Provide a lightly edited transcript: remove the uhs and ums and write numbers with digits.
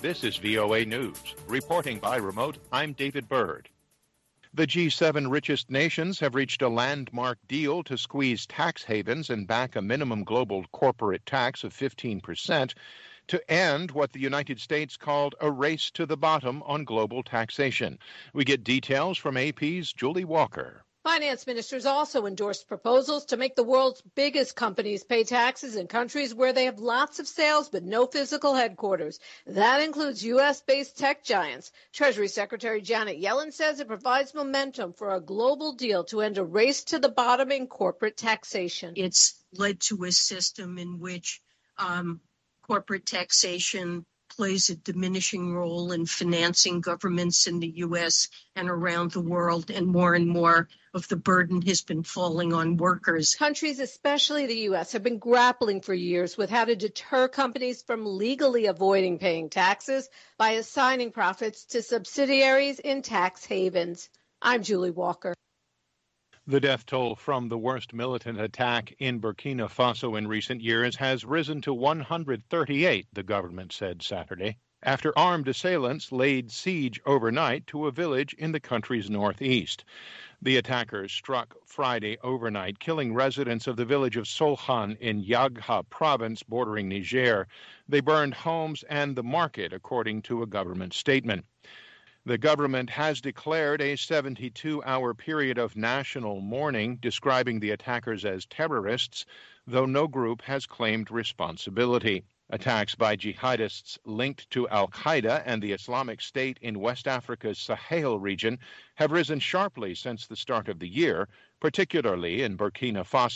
This is VOA News. Reporting by remote, I'm David Byrd. The G7 richest nations have reached a landmark deal to squeeze tax havens and back a minimum global corporate tax of 15% to end what the United States called a race to the bottom on global taxation. We get details from AP's Julie Walker. Finance ministers also endorsed proposals to make the world's biggest companies pay taxes in countries where they have lots of sales but no physical headquarters. That includes U.S.-based tech giants. Treasury Secretary Janet Yellen says it provides momentum for a global deal to end a race to the bottom in corporate taxation. It's led to a system in which corporate taxation plays a diminishing role in financing governments in the U.S. and around the world, and more of the burden has been falling on workers. Countries, especially the U.S., have been grappling for years with how to deter companies from legally avoiding paying taxes by assigning profits to subsidiaries in tax havens. I'm Julie Walker. The death toll from the worst militant attack in Burkina Faso in recent years has risen to 138, the government said Saturday, after armed assailants laid siege overnight to a village in the country's northeast. The attackers struck Friday overnight, killing residents of the village of Solhan in Yagha province bordering Niger. They burned homes and the market, according to a government statement. The government has declared a 72-hour period of national mourning, describing the attackers as terrorists, though no group has claimed responsibility. Attacks by jihadists linked to al-Qaeda and the Islamic State in West Africa's Sahel region have risen sharply since the start of the year, particularly in Burkina Faso.